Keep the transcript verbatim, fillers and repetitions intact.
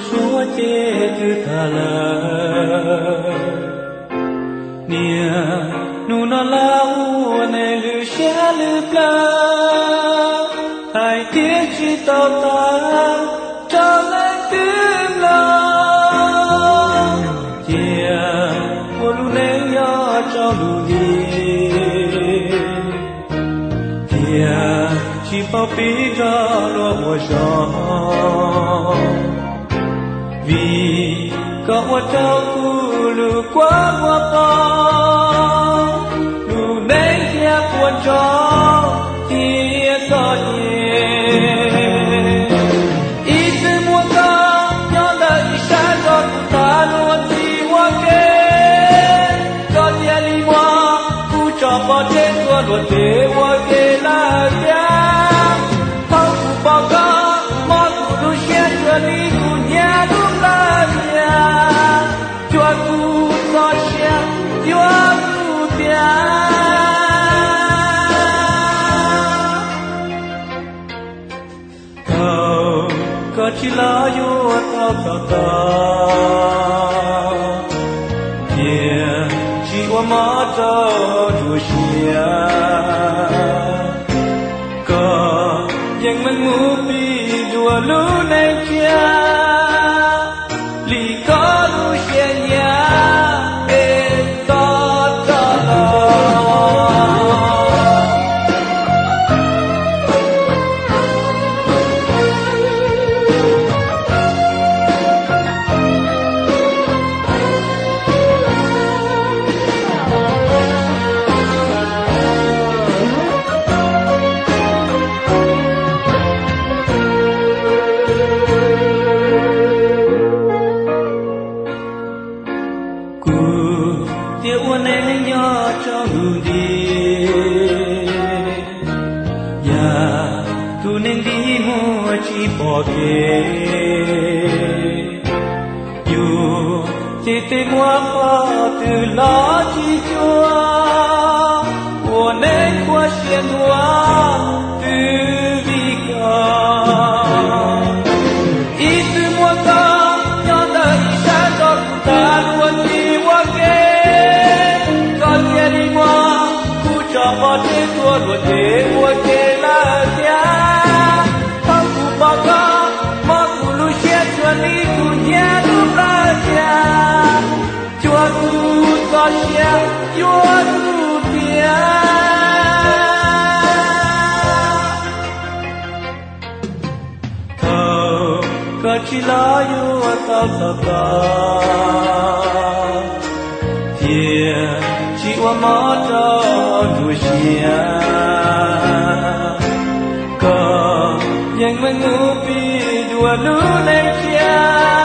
chúa chế cứ thà lờ nia nu na la u ne lu xia lu pla hai tiếng chỉ tao ta cho lên tim lo chia u lu ne yo cho lu đi chia chỉ bao pi cho lo mùa gió vì có một trâu cu lù quá qua to lù nấy kia buồn cho kia có nhẹ ít từ mua ta cho đời xa cho ta luôn đi qua kê có nhà đi qua cu cho bao chết qua luôn để qua kê là kia không phụ bao có món của đôi xe chưa đi cu nhà đúng là nhà chúa cu có xe chúa cu bia cầu có chỉ là yêu tao tao tao yeah chỉ qua mắt tao chúa xe có yang mình muốn đi đùa lũ này kia li có lũ xe nhà ê to to tiếc uốn nén nhỏ cho hương đi nhà tu nên đi mua chỉ bỏ kê dù chỉ tên hoa hoa từ lá chỉ chúa uốn nén qua xiên hoa từ vi ca ít từ mua ta nhỏ đời xa cho ta luôn đi qua kê bao thế tua luôn để mua kê là giá không phụ bao có mà phụ lu xe cho đi cu nhà đúng là giá chúa cu có xe chúa cu bia thầu có chỉ là yêu tao tao tao thiệt chỉ qua mắt cho đuôi xia có yang mình ngủ bi đùa lũ này kia